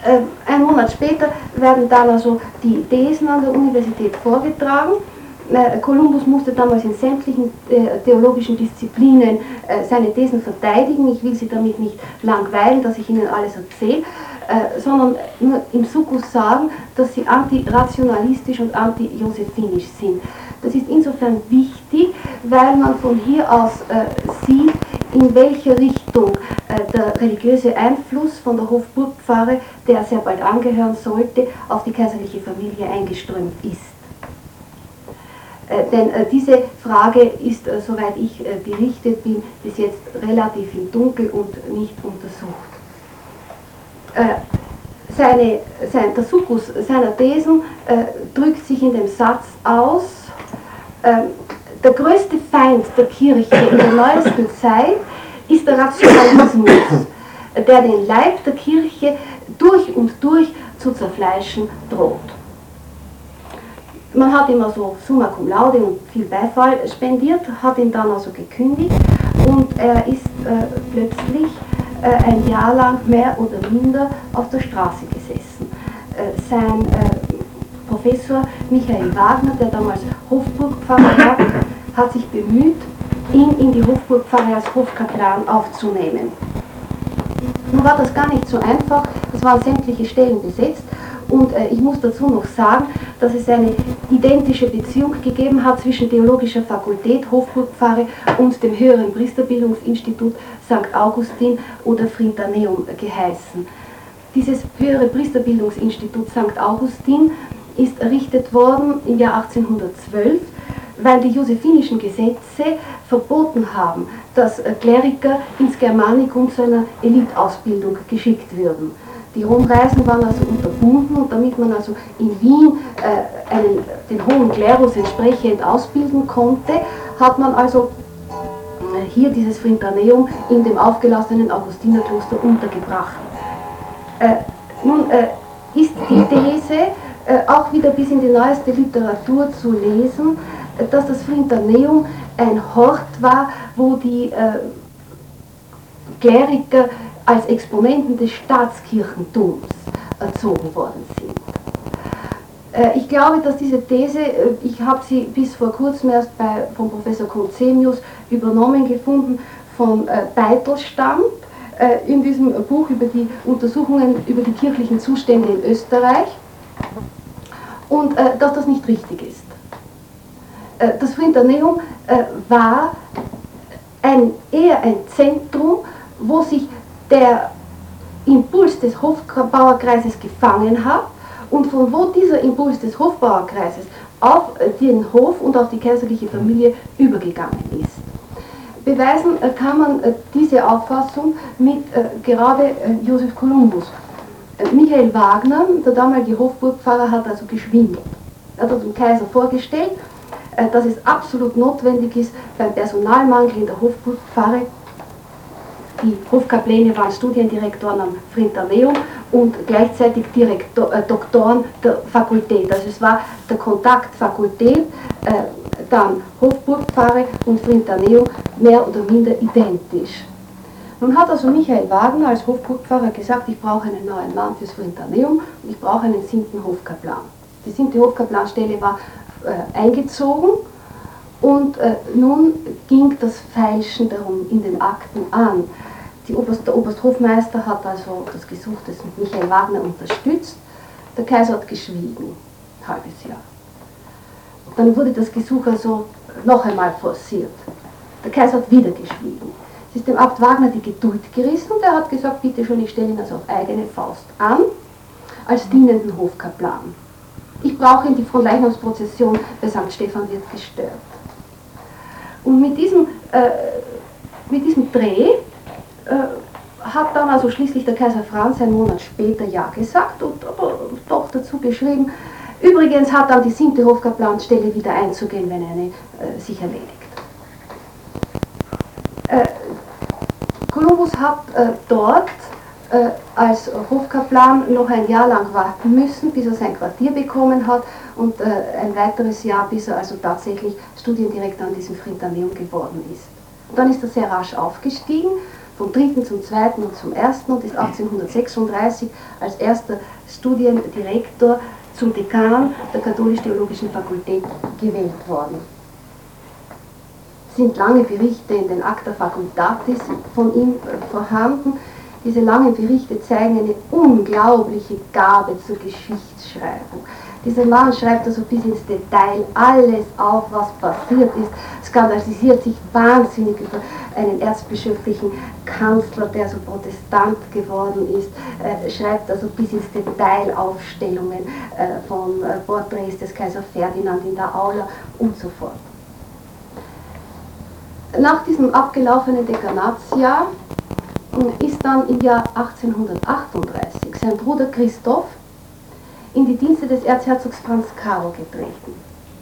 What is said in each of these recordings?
Ein Monat später werden dann also die Thesen an der Universität vorgetragen. Kolumbus musste damals in sämtlichen theologischen Disziplinen seine Thesen verteidigen. Ich will Sie damit nicht langweilen, dass ich Ihnen alles erzähle, sondern nur im Sukkus sagen, dass sie antirationalistisch und antijosephinisch sind. Das ist insofern wichtig, weil man von hier aus sieht, in welche Richtung der religiöse Einfluss von der Hofburgpfarre, der sehr bald angehören sollte, auf die kaiserliche Familie eingeströmt ist. Denn diese Frage ist, soweit ich berichtet bin, bis jetzt relativ im Dunkel und nicht untersucht. Der Sukkus seiner Thesen drückt sich in dem Satz aus, der größte Feind der Kirche in der neuesten Zeit ist der Rationalismus, der den Leib der Kirche durch und durch zu zerfleischen droht. Man hat ihm also summa cum laude und viel Beifall spendiert, hat ihn dann also gekündigt und er ist plötzlich ein Jahr lang mehr oder minder auf der Straße gesessen. Sein Professor Michael Wagner, der damals Hofburgpfarrer war, hat sich bemüht, ihn in die Hofburgpfarre als Hofkaplan aufzunehmen. Nun war das gar nicht so einfach, es waren sämtliche Stellen besetzt und ich muss dazu noch sagen, dass es eine identische Beziehung gegeben hat zwischen Theologischer Fakultät, Hofburgpfarre und dem höheren Priesterbildungsinstitut St. Augustin oder Frintaneum geheißen. Dieses höhere Priesterbildungsinstitut St. Augustin ist errichtet worden im Jahr 1812, weil die josephinischen Gesetze verboten haben, dass Kleriker ins Germanikum zu einer Eliteausbildung geschickt würden. Die Romreisen waren also unterbunden und damit man also in Wien den hohen Klerus entsprechend ausbilden konnte, hat man also hier dieses Frintaneum in dem aufgelassenen Augustinerkloster untergebracht. Nun ist die These auch wieder bis in die neueste Literatur zu lesen, dass das Frintaneum ein Hort war, wo die Kleriker als Exponenten des Staatskirchentums erzogen worden sind. Ich glaube, dass diese These, ich habe sie bis vor kurzem erst von Professor Konzemius übernommen gefunden, von Beitelstamp in diesem Buch über die Untersuchungen über die kirchlichen Zustände in Österreich, und dass das nicht richtig ist. Das Frintaneum war eher ein Zentrum, wo sich der Impuls des Hofbauerkreises gefangen hat und von wo dieser Impuls des Hofbauerkreises auf den Hof und auf die kaiserliche Familie übergegangen ist. Beweisen kann man diese Auffassung mit gerade Joseph Kolumbus. Michael Wagner, der damalige Hofburgpfarrer, hat also geschwindelt. Er hat dem Kaiser vorgestellt, dass es absolut notwendig ist, beim Personalmangel in der Hofburgpfarre, die Hofkapläne waren Studiendirektoren am Frintaneum und gleichzeitig Doktoren der Fakultät. Also es war der Kontakt Fakultät, dann Hofburgpfarre und Frintaneum mehr oder minder identisch. Nun hat also Michael Wagner als Hofburgpfarrer gesagt, ich brauche einen neuen Mann fürs Frintaneum und ich brauche einen 7. Hofkaplan. Die 7. Hofkaplanstelle war eingezogen und nun ging das Feilschen darum in den Akten an. Der Obersthofmeister hat also das Gesuch des Michael Wagner unterstützt, der Kaiser hat geschwiegen, ein halbes Jahr. Dann wurde das Gesuch also noch einmal forciert, der Kaiser hat wieder geschwiegen. Es ist dem Abt Wagner die Geduld gerissen und er hat gesagt, bitte schön, ich stelle ihn also auf eigene Faust an, als dienenden Hofkaplan. Ich brauche ihn, die Fronleichnamsprozession bei St. Stephan wird gestört. Und mit diesem Dreh hat dann also schließlich der Kaiser Franz einen Monat später Ja gesagt und aber doch dazu geschrieben, übrigens hat dann die 7. Hofkaplanstelle wieder einzugehen, wenn eine sich erledigt. Kolumbus hat dort als Hofkaplan noch ein Jahr lang warten müssen, bis er sein Quartier bekommen hat und ein weiteres Jahr, bis er also tatsächlich Studiendirektor an diesem Frintaneum geworden ist. Und dann ist er sehr rasch aufgestiegen, vom 3. zum 2. und zum 1. und ist 1836 als erster Studiendirektor zum Dekan der Katholisch-Theologischen Fakultät gewählt worden. Es sind lange Berichte in den Acta Facultatis von ihm vorhanden. Diese langen Berichte zeigen eine unglaubliche Gabe zur Geschichtsschreibung. Dieser Mann schreibt also bis ins Detail alles auf, was passiert ist, skandalisiert sich wahnsinnig über einen erzbischöflichen Kanzler, der so Protestant geworden ist, schreibt also bis ins Detail Aufstellungen von Porträts des Kaiser Ferdinand in der Aula und so fort. Nach diesem abgelaufenen Dekanatsjahr ist dann im Jahr 1838 sein Bruder Christoph in die Dienste des Erzherzogs Franz Karl getreten.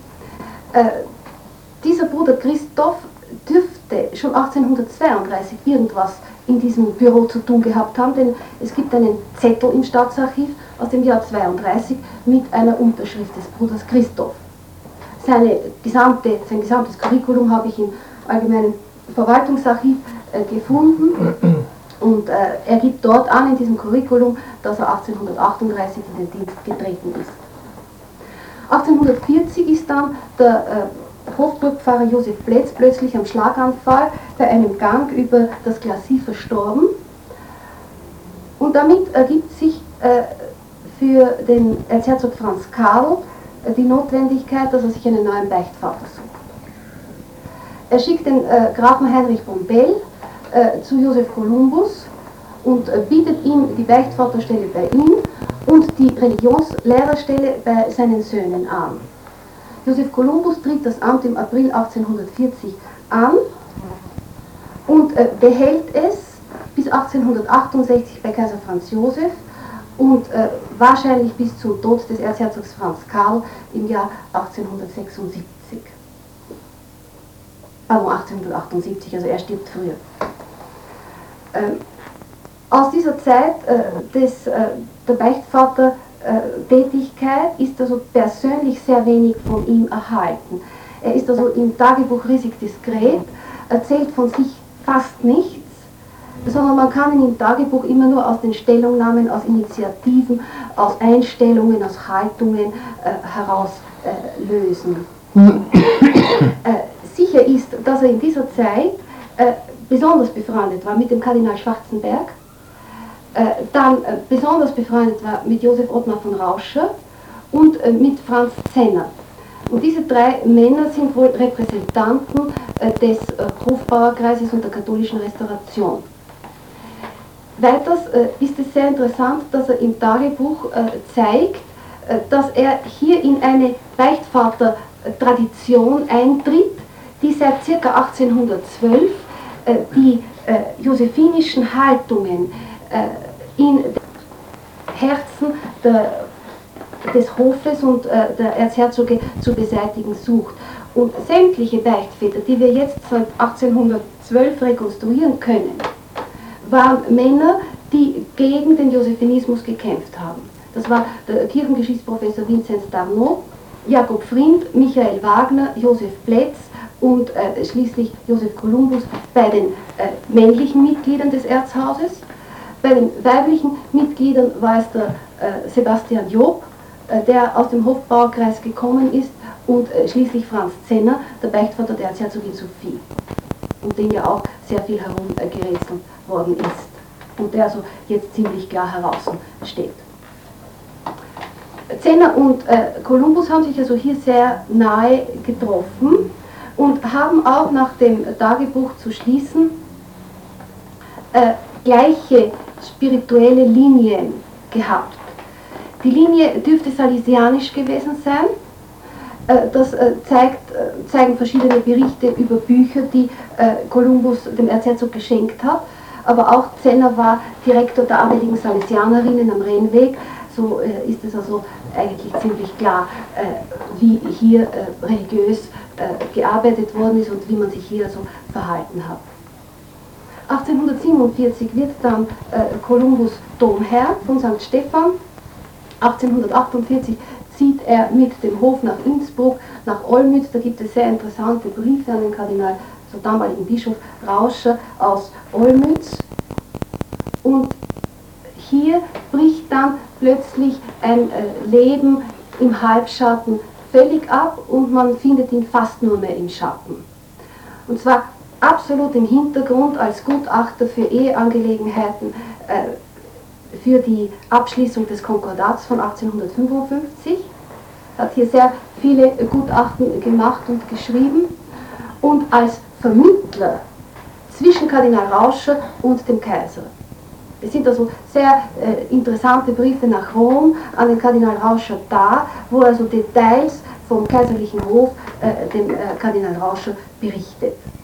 Dieser Bruder Christoph dürfte schon 1832 irgendwas in diesem Büro zu tun gehabt haben, denn es gibt einen Zettel im Staatsarchiv aus dem Jahr 32 mit einer Unterschrift des Bruders Christoph. Sein gesamtes Curriculum habe ich im Allgemeinen Verwaltungsarchiv gefunden. Und er gibt dort an in diesem Curriculum, dass er 1838 in den Dienst getreten ist. 1840 ist dann der Hofburgpfarrer Josef Plätz plötzlich am Schlaganfall bei einem Gang über das Glacis verstorben. Und damit ergibt sich für den Erzherzog Franz Karl die Notwendigkeit, dass er sich einen neuen Beichtvater sucht. Er schickt den Grafen Heinrich Bombell zu Joseph Columbus und bietet ihm die Beichtvaterstelle bei ihm und die Religionslehrerstelle bei seinen Söhnen an. Joseph Columbus tritt das Amt im April 1840 an und behält es bis 1868 bei Kaiser Franz Joseph und wahrscheinlich bis zum Tod des Erzherzogs Franz Karl im Jahr 1876. Also 1878, also er stirbt früher. Aus dieser Zeit der Beichtvater-Tätigkeit ist also persönlich sehr wenig von ihm erhalten. Er ist also im Tagebuch riesig diskret, erzählt von sich fast nichts, sondern man kann ihn im Tagebuch immer nur aus den Stellungnahmen, aus Initiativen, aus Einstellungen, aus Haltungen herauslösen. Sicher ist, dass er in dieser Zeit besonders befreundet war mit dem Kardinal Schwarzenberg, dann besonders befreundet war mit Josef Ottmar von Rauscher und mit Franz Zenner. Und diese drei Männer sind wohl Repräsentanten des Hofbauerkreises und der katholischen Restauration. Weiters ist es sehr interessant, dass er im Tagebuch zeigt, dass er hier in eine Beichtvater-Tradition eintritt, die seit ca. 1812 die josephinischen Haltungen in den Herzen des Hofes und der Erzherzoge zu beseitigen sucht. Und sämtliche Beichtväter, die wir jetzt seit 1812 rekonstruieren können, waren Männer, die gegen den Josephinismus gekämpft haben. Das war der Kirchengeschichtsprofessor Vinzenz Darnaud, Jakob Frindt, Michael Wagner, Josef Plätz und schließlich Joseph Columbus bei den männlichen Mitgliedern des Erzhauses. Bei den weiblichen Mitgliedern war es der Sebastian Job, der aus dem Hofbauerkreis gekommen ist, und schließlich Franz Zenner, der Beichtvater der Erzherzogin Sophie, um den ja auch sehr viel herumgerätselt worden ist und der also jetzt ziemlich klar heraus steht. Zenner und Columbus haben sich also hier sehr nahe getroffen und haben auch nach dem Tagebuch zu schließen gleiche spirituelle Linien gehabt. Die Linie dürfte salesianisch gewesen sein. Das zeigen verschiedene Berichte über Bücher, die Columbus dem Erzherzog geschenkt hat. Aber auch Zenner war Direktor der adeligen Salesianerinnen am Rennweg. So ist es also eigentlich ziemlich klar, wie hier religiös gearbeitet worden ist und wie man sich hier so verhalten hat. 1847 wird dann Columbus Domherr von St. Stephan. 1848 zieht er mit dem Hof nach Innsbruck, nach Olmütz. Da gibt es sehr interessante Briefe an den Kardinal, so damaligen Bischof Rauscher aus Olmütz. Und hier bricht dann plötzlich ein Leben im Halbschatten völlig ab und man findet ihn fast nur mehr im Schatten. Und zwar absolut im Hintergrund als Gutachter für Eheangelegenheiten für die Abschließung des Konkordats von 1855. Hat hier sehr viele Gutachten gemacht und geschrieben und als Vermittler zwischen Kardinal Rauscher und dem Kaiser. Es sind also sehr interessante Briefe nach Rom an den Kardinal Rauscher da, wo also Details vom kaiserlichen Hof dem Kardinal Rauscher berichtet.